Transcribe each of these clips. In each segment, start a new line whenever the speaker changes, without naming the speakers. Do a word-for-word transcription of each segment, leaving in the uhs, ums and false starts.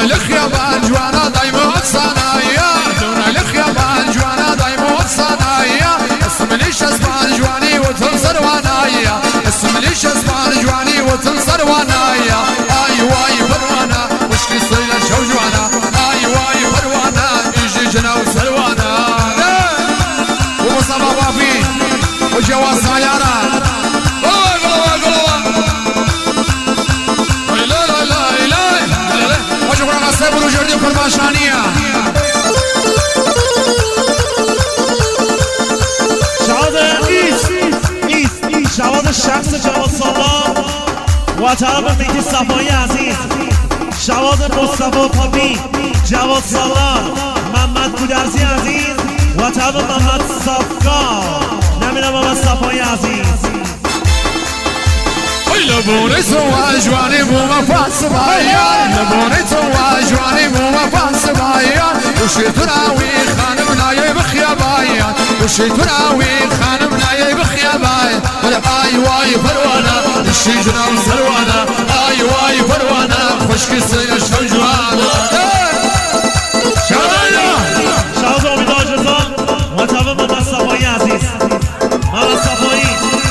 دونای لخیابان جوانا دایموت سانایا دونای لخیابان جوانا دایموت سانایا اسم لیش اسمان جوانی و تن سروانایا اسم لیش اسمان جوانی و تن سروانایا آی وای پروانا مشکی سیل شو جوانا آی وای پروانا ایجی جنا و سروانا و مصطفى وافي وجواز سيارة سيبوا جردي وكرمان شانية
شعاد إيس إيس إيس شعاد الشخص جواد سالار وطرف مهدي صفایی عزیز شعاد مصطفى پاپی جواد سالار محمد گودرزی عزیز وطرف محمد صفکار نمیرم محمد صفایی عزیز
لبوني سوا جواني مو مفاس بايا لبوني سوا جواني مو مفاس بايا وشي تراوي خانم نايي بخيا بايا وشي تراوي خانم نايي بخيا بايا اي واي فروانا الشجرة وسروانا اي واي فروانا خشكي سيا شو جوانا شادايا
شاد امید آجرزان وطبع محمد صفایی عزیز محمد صفایی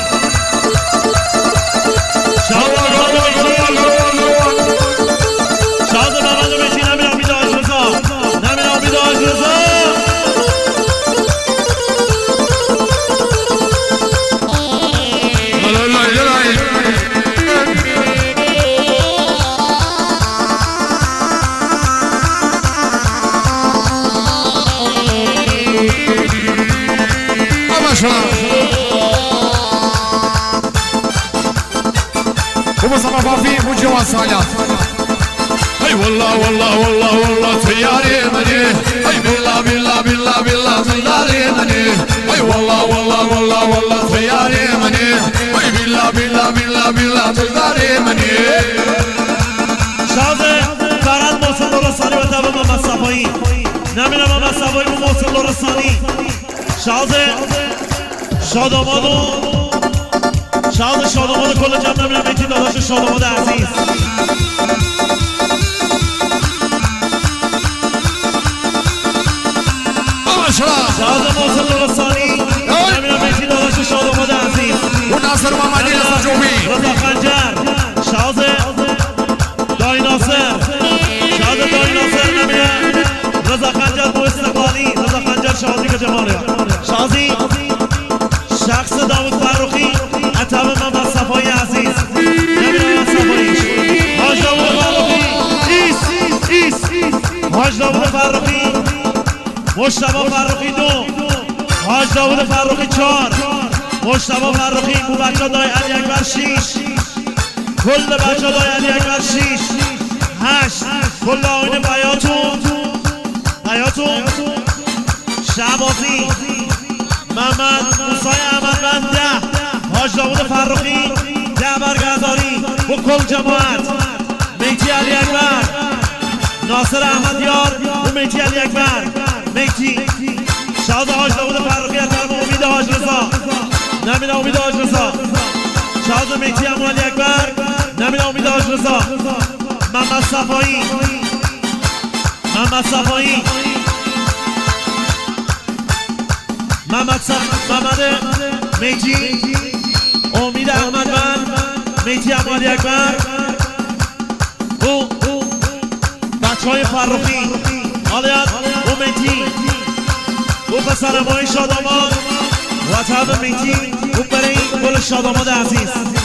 ومصطفى فافي وجواز سالات اي والله والله والله والله تياري مني اي بالله بالله بالله بالله تياري مني اي والله والله والله والله تياري مني اي بالله بالله بالله بالله تياري مني
شازه فراد موصل رسانی و تابع محمد صفایی نمیرم محمد صفایی و موصل رسانی شازه شادامانو شاد شادامانو کل جمع نمیرم ایتی داداش شادامان عزیز شاد موصل رسانی نمیرم ایتی داداش شادامان عزیز
و ناصر محمدی نصر جوبی
رضا خنجر شاد دای ناصر شاد دای ناصر نمیرم رضا خنجر بو استقلالی رضا خنجر شازی که جماله شازی شخص داود فروخی اتابع محمد صفایی عزیز نمیرم محمد صفایی حاج داود فروخی ایس ایس حاج داود فروخی مجتبی فروخی دو حاج داود فروخی چهار مجتبی فروخی بو بچه دای علی اکبر شیش کل بچه دای علی اکبر شیش هشت کل آین بیاتون بیاتون شعبازی محمد موسای احمد ده حاج داود فروخی ده برگرداری و کل جماعت مهدی علی اکبر ناصر احمد یار و مهدی علی اکبر مهدی شاد حاج داود فروخی اترم امید حاج رضا نمیره امید حاج رضا شاد مهدی امو علی اکبر نمیره امید حاج رضا محمد صفایی محمد صفایی محمد صف محمد مهدی امید احمد من مهدی امو علی اکبر او بچه های فروخی حالیت او مهدی او پسر مای شادامان و طبع مهدی او برای گل شادامان عزیز